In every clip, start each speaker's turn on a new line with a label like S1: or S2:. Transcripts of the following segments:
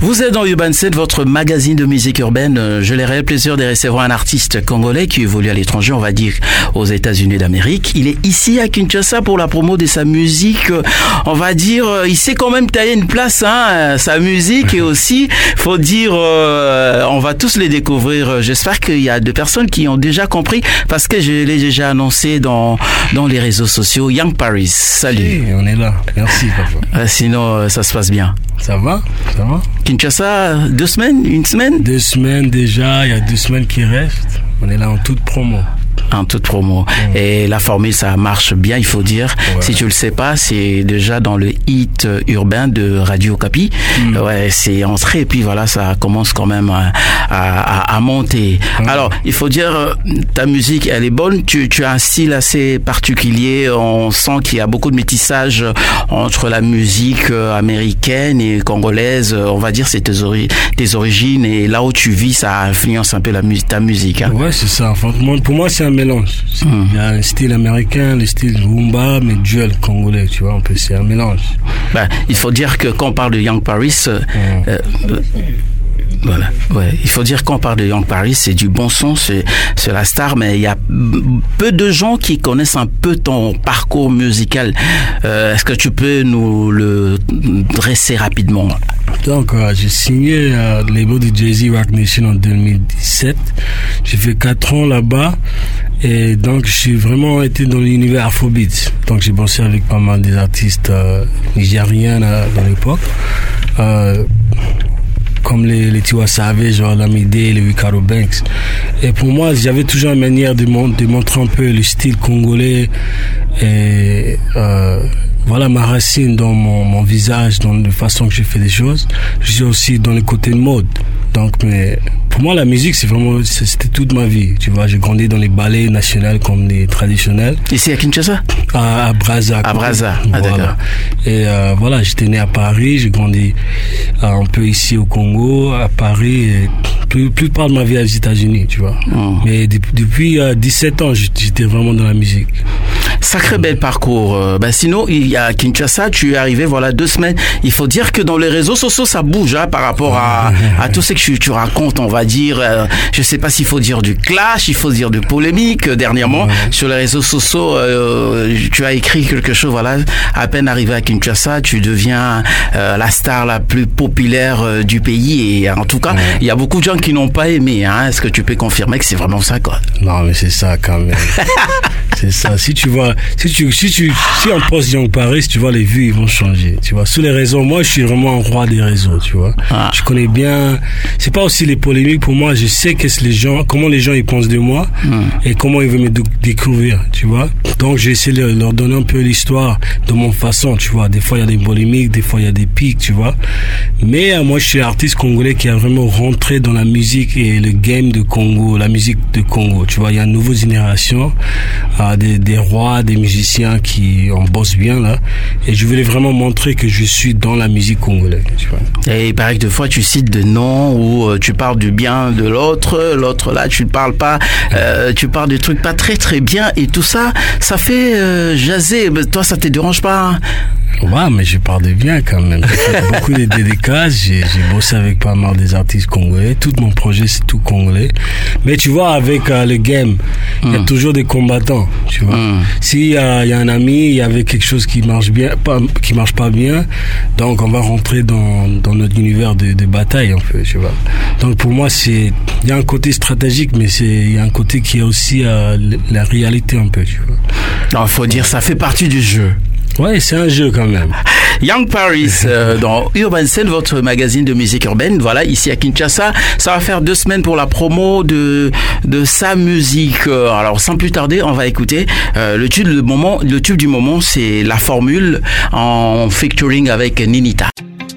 S1: Vous êtes dans Urban Set, votre magazine de musique urbaine. J'ai le réel plaisir de recevoir un artiste congolais qui évolue à l'étranger, on va dire aux États-Unis d'Amérique. Il est ici à Kinshasa pour la promo de sa musique. On va dire, il sait quand même tailler une place, sa musique. Et aussi, faut dire, on va tous les découvrir. J'espère qu'il y a des personnes qui ont déjà compris parce que je l'ai déjà annoncé dans les réseaux sociaux. Young Paris, salut.
S2: Oui, on est là. Merci, papa.
S1: Sinon, ça se passe bien.
S2: Ça va?
S1: Kinshasa, 2 semaines? 1 semaine?
S2: 2 semaines déjà, il y a 2 semaines qui restent. On est là en toute promo.
S1: En toute promo. Et la formule, ça marche bien, il faut dire. Ouais. Si tu le sais pas, c'est déjà dans le hit urbain de Radio Okapi. Ouais, c'est entré et puis voilà, ça commence quand même à monter. Alors, il faut dire, ta musique, elle est bonne. Tu as un style assez particulier. On sent qu'il y a beaucoup de métissage entre la musique américaine et congolaise. On va dire, c'est tes origines et là où tu vis, ça influence un peu ta musique. Hein.
S2: Ouais, c'est ça. Enfin, pour moi, c'est un mélange. Il y a un style américain, le style rumba, mais duel congolais, tu vois, c'est un mélange.
S1: Il faut dire que quand on parle de Young Paris, voilà. Ouais. Il faut dire qu'on parle de Young Paris, c'est du bon son, c'est la star, mais il y a peu de gens qui connaissent un peu ton parcours musical. Est-ce que tu peux nous le dresser rapidement?
S2: Donc, j'ai signé le label de Jay-Z Rock Nation en 2017. J'ai fait 4 ans là-bas. Et donc, j'ai vraiment été dans l'univers Afrobeat. Donc, j'ai bossé avec pas mal des artistes nigériens dans l'époque. Comme les Tiwa Savage, genre Lamide, les Ricardo Banks. Et pour moi, j'avais toujours une manière de montrer un peu le style congolais et voilà ma racine dans mon visage, dans la façon que je fais des choses. Je suis aussi dans le côté de mode. Donc, mais pour moi, la musique, c'était toute ma vie. Tu vois, j'ai grandi dans les ballets nationaux comme les traditionnels.
S1: Ici à Kinshasa?
S2: À Brazza.
S1: À Brazza, d'accord.
S2: Et voilà, j'étais né à Paris, j'ai grandi un peu ici au Congo, à Paris, et plupart de ma vie aux États-Unis, tu vois. Mais depuis 17 ans, j'étais vraiment dans la musique.
S1: Sacré bel parcours. Sinon, il y a Kinshasa, tu es arrivé, voilà, 2 semaines. Il faut dire que dans les réseaux sociaux, ça bouge par rapport à tout ce que tu racontes, on va dire. Je sais pas s'il faut dire du clash, il faut dire de polémique. Dernièrement, sur les réseaux sociaux, tu as écrit quelque chose, voilà. À peine arrivé à Kinshasa, tu deviens la star la plus populaire du pays. Et en tout cas, il y a beaucoup de gens qui n'ont pas aimé. Est-ce que tu peux confirmer que c'est vraiment ça, quoi?
S2: Non, mais c'est ça quand même. C'est ça. Si tu vois, si on poste Young Paris, tu vois, les vues, ils vont changer. Tu vois, sur les réseaux, moi, je suis vraiment un roi des réseaux, tu vois. Je connais bien, c'est pas aussi les polémiques pour moi, je sais comment les gens, ils pensent de moi, et comment ils veulent me découvrir, tu vois. Donc, j'ai essayé de leur donner un peu l'histoire de mon façon, tu vois. Des fois, il y a des polémiques, des fois, il y a des pics, tu vois. Mais, moi, je suis l'artiste congolais qui a vraiment rentré dans la musique et le game de Congo, la musique de Congo, tu vois. Il y a une nouvelle génération, des rois, des musiciens qui en bossent bien là, et je voulais vraiment montrer que je suis dans la musique congolaise, tu vois.
S1: Et il paraît que des fois tu cites des noms où tu parles du bien de l'autre là tu ne parles pas, tu parles des trucs pas très très bien et tout ça fait jaser. Toi, ça te dérange pas?
S2: Ouais, mais je parle de bien quand même. J'ai fait beaucoup de dédicaces, j'ai bossé avec pas mal des artistes congolais. Tout mon projet, c'est tout congolais. Mais tu vois, avec le game, il y a toujours des combattants, tu vois. S'il y a un ami, il y avait quelque chose qui marche pas bien, donc on va rentrer dans notre univers de bataille un peu, tu vois. Donc pour moi, il y a un côté stratégique, mais il y a un côté qui est aussi la réalité un peu, tu vois.
S1: Non, faut dire, ça fait partie du jeu.
S2: Ouais, c'est un jeu quand même.
S1: Young Paris, dans Urban Set, votre magazine de musique urbaine, voilà, ici à Kinshasa. Ça va faire 2 semaines pour la promo de sa musique. Alors, sans plus tarder, on va écouter le tube du moment, c'est La Formule en featuring avec Ninita.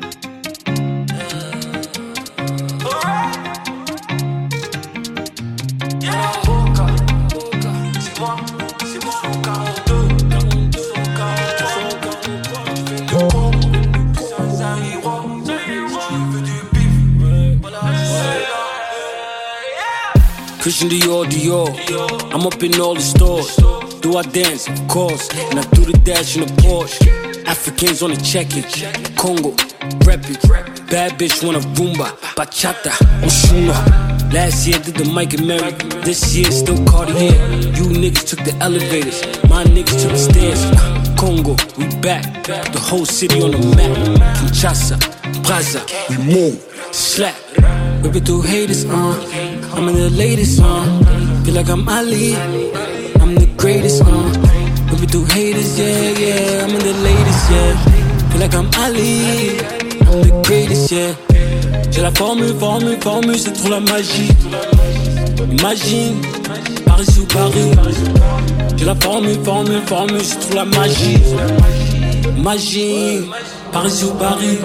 S3: Christian Dior. I'm up in all the stores. Do I dance? Of course. And I do the dash in the Porsche. Africans on the check it. Congo, rep it. Bad bitch wanna Roomba, bachata, Oshuna. Last year did the Mike and Mary. This year still Cartier. You niggas took the elevators. My niggas took the stairs. Congo, we back. The whole city on the map. Kinshasa, Brazza, we move. Slap. Whip through haters, I'm in the latest, Feel like I'm Ali. I'm the greatest, Whip through haters, yeah. I'm in the latest, yeah. Feel like I'm Ali. I'm the greatest, yeah. J'ai la formule, c'est trop la magie. Imagine, Paris sous Paris. J'ai la formule, c'est trop la magie. Imagine, Paris sous Paris.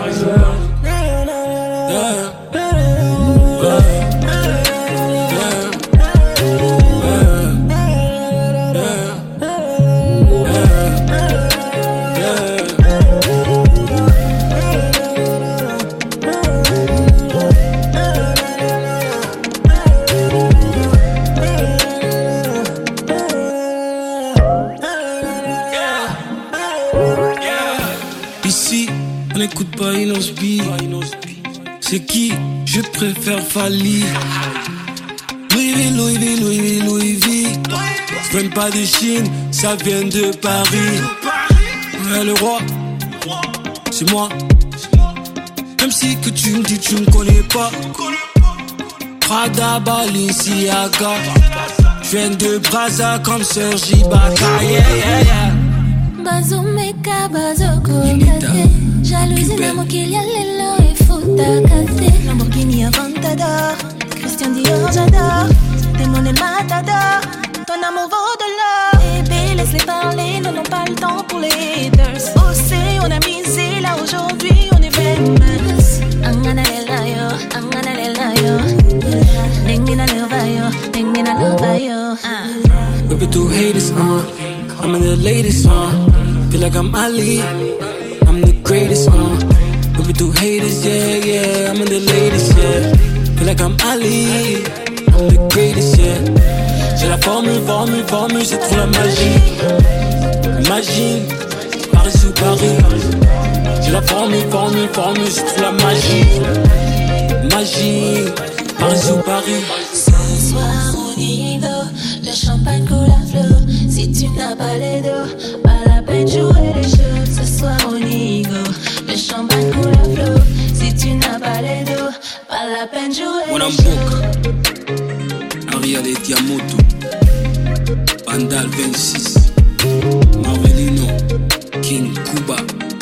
S3: Yeah. N'écoute pas Inosby. C'est qui? Je préfère Fali. Louis V. Je viens pas de Chine, ça vient de Paris. Ouais, le roi, c'est moi. Même si que tu me dis tu me connais pas. Prada, Balenciaga. Je viens de Brazza comme Sergi Ibaka. Yeah.
S4: Bazumeka, bazoko, kate. Jalousie na mokilia lelo et futa kate. Lamborghini Aventador, Christian Dior j'adore. Tes monnaies matador, ton amour vaut de l'or. Bébé laisse-les parler, nous n'avons pas le temps pour les haters. Aussi on a misé, là aujourd'hui on est famous. Angana lelayo, Nengmina levayo.
S3: Whip through haters, I'm in the latest, Feel like I'm Ali, I'm the greatest, Whip through haters, yeah. I'm in the latest, yeah. Feel like I'm Ali, I'm the greatest, yeah. J'ai la formule, c'est trop la magie. Imagine, Paris sous Paris. J'ai la formule, c'est trop la magie. Imagine, Paris sous Paris.
S4: Ce soir on y va, le champagne coule à flot. Si tu n'as pas les dos, pas la peine de jouer les jeux. Ce soir on y go, le champagne coule à flot. Si tu n'as pas les dos, pas la peine de jouer les jeux.
S3: Wanamboka, Ariel et Diamoto, Bandal 26, Marvelino, King Kuba.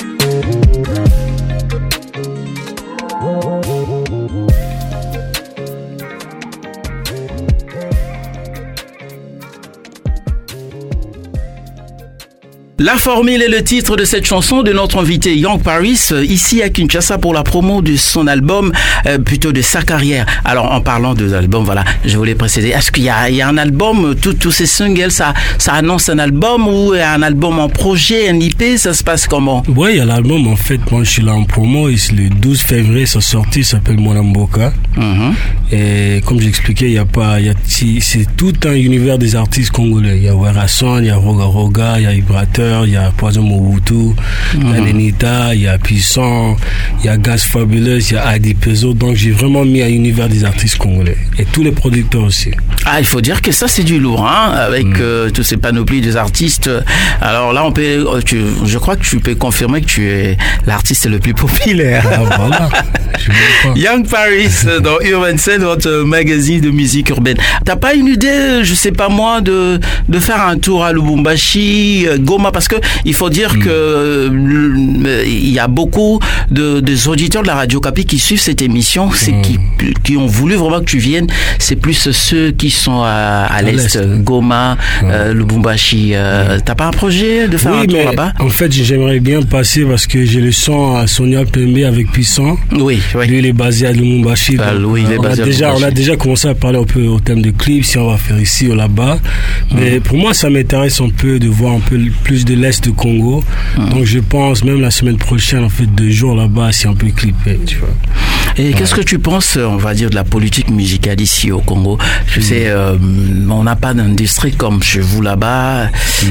S1: La formule est le titre de cette chanson de notre invité Young Paris, ici à Kinshasa pour la promo de son album, plutôt de sa carrière. Alors en parlant de l'album, voilà, je voulais préciser, est-ce qu'il y a un album, tous ces singles, ça annonce un album ou un album en projet, un IP, ça se passe comment?
S2: Ouais, il y a l'album en fait, moi je suis là en promo, et le 12 février ça sorti, ça s'appelle Wanamboka. Et comme j'expliquais, c'est tout un univers des artistes congolais. Il y a Werason, il y a Roga Roga, il y a Vibrateur, il y a Poison Mobutu, il y a Nenita, il y a Puissant, il y a Gaz Fabulous, il y a Adi Peso. Donc j'ai vraiment mis un univers des artistes congolais et tous les producteurs aussi.
S1: Ah, il faut dire que ça c'est du lourd, hein, avec toutes ces panoplies des artistes. Alors là, je crois que tu peux confirmer que tu es l'artiste le plus populaire.
S2: Ah, voilà.
S1: Young Paris dans Urban Scene, votre magazine de musique urbaine. T'as pas une idée, je sais pas moi, de faire un tour à Lubumbashi, Goma, parce que il faut dire que il y a beaucoup des auditeurs de la Radio Kapi qui suivent cette émission, qui ont voulu vraiment que tu viennes. C'est plus ceux qui sont à l'est, Goma, Lubumbashi. T'as pas un projet de faire un tour là-bas?
S2: En fait, j'aimerais bien passer parce que j'ai le son à Sonia Pembe avec Puissant.
S1: Oui.
S2: Lui, il est basé à Lubumbashi. On a déjà commencé à parler un peu au thème de clip, si on va faire ici ou là-bas. Mais pour moi, ça m'intéresse un peu de voir un peu plus de l'Est du Congo. Donc, je pense, même la semaine prochaine, en fait, 2 jours là-bas, si on peut clipper, tu vois.
S1: Et qu'est-ce que tu penses, on va dire, de la politique musicale ici au Congo? Tu sais, on n'a pas d'industrie comme chez vous là-bas.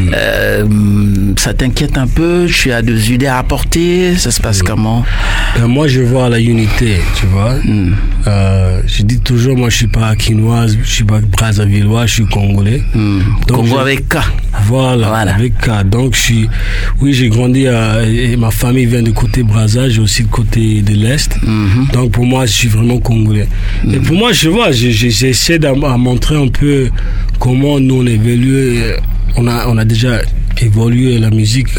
S1: Ça t'inquiète un peu? Tu as des idées à apporter? Ça se passe comment?
S2: Moi, je vois la unité, tu vois. Je dis toujours, moi, je suis pas quinoise, je suis pas brazzavillois, je suis congolais. Donc,
S1: Congo avec K.
S2: Voilà, avec K. Donc, j'ai grandi et ma famille vient du côté Brazza, j'ai aussi le côté de l'Est. Donc, pour moi, je suis vraiment congolais. Et pour moi, je vois, j'essaie de montrer un peu comment nous on évolue. On a déjà évolué la musique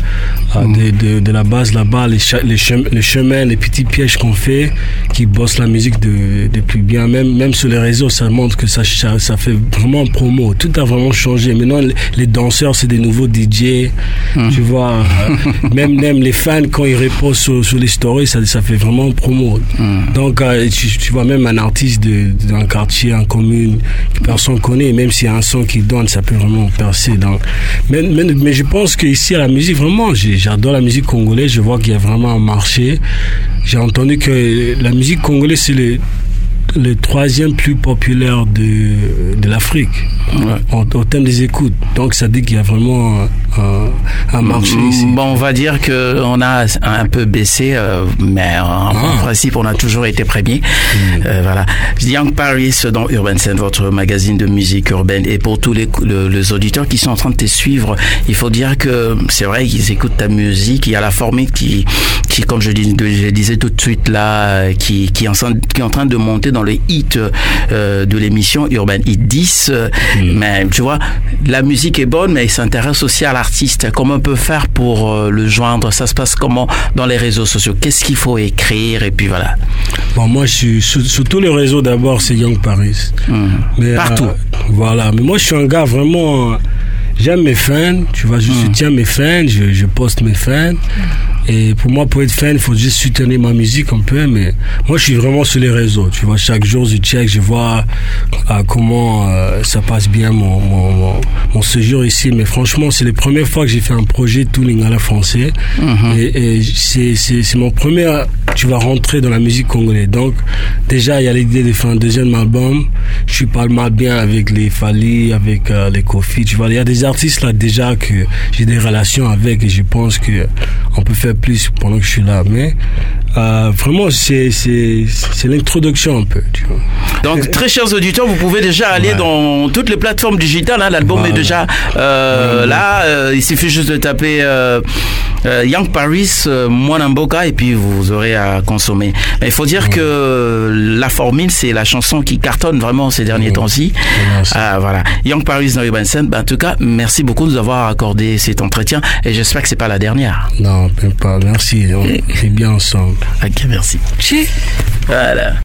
S2: de la base là-bas, les chemins, les petits pièges qu'on fait, qui bossent la musique depuis bien. Même sur les réseaux, ça montre que ça fait vraiment promo. Tout a vraiment changé. Maintenant, les danseurs, c'est des nouveaux DJ. Tu vois, même les fans, quand ils reposent sur les stories, ça fait vraiment promo. Donc, tu vois, même un artiste d'un quartier, en commune, que personne connaît, même s'il y a un son qui donne, ça peut vraiment percer. Donc, mais je pense qu'ici, à la musique, vraiment, j'adore la musique congolaise. Je vois qu'il y a vraiment un marché. J'ai entendu que la musique congolaise, c'est le troisième plus populaire de l'Afrique au terme des écoutes. Donc ça dit qu'il y a vraiment un marché ici.
S1: Bon, on va dire qu'on a un peu baissé, mais en principe on a toujours été premier. Voilà. Young Paris dans Urban Scene, votre magazine de musique urbaine, et pour tous les auditeurs qui sont en train de te suivre, il faut dire que c'est vrai qu'ils écoutent ta musique. Il y a la formule qui comme je disais tout de suite là, qui est en train de monter dans le hit de l'émission Urban Hit 10. Mais tu vois, la musique est bonne, mais il s'intéresse aussi à l'artiste. Comment on peut faire pour le joindre? Ça se passe comment dans les réseaux sociaux? Qu'est-ce qu'il faut écrire? Et puis voilà.
S2: Bon, moi, je suis sur tous les réseaux. D'abord, c'est Young Paris. Mais,
S1: partout.
S2: Voilà. Mais moi, je suis un gars vraiment... J'aime mes fans, tu vois, je soutiens mes fans, je poste mes fans. Et pour moi, pour être fan, il faut juste soutenir ma musique un peu. Mais moi, je suis vraiment sur les réseaux. Tu vois, chaque jour, je check, je vois comment ça passe bien mon séjour ici. Mais franchement, c'est la première fois que j'ai fait un projet tout lingala français. Et c'est mon premier, tu vas rentrer dans la musique congolaise. Donc, déjà, il y a l'idée de faire un deuxième album. Je suis pas mal bien avec les Fali, avec les Kofi. Tu vois, il y a des artistes là déjà que j'ai des relations avec et je pense que on peut faire plus pendant que je suis là. Mais vraiment, c'est l'introduction un peu. Tu vois.
S1: Donc, très chers auditeurs, vous pouvez déjà aller dans toutes les plateformes digitales. Hein, l'album est déjà là. Il suffit juste de taper Young Paris, Mwanamboka, et puis vous aurez à consommer. Mais il faut dire que La Formule, c'est la chanson qui cartonne vraiment ces derniers temps-ci. Voilà. Young Paris dans Urban Scene. En tout cas, merci beaucoup de nous avoir accordé cet entretien et j'espère que c'est pas la dernière.
S2: Non, même pas. Merci. On est bien ensemble.
S1: Ok, merci. Voilà.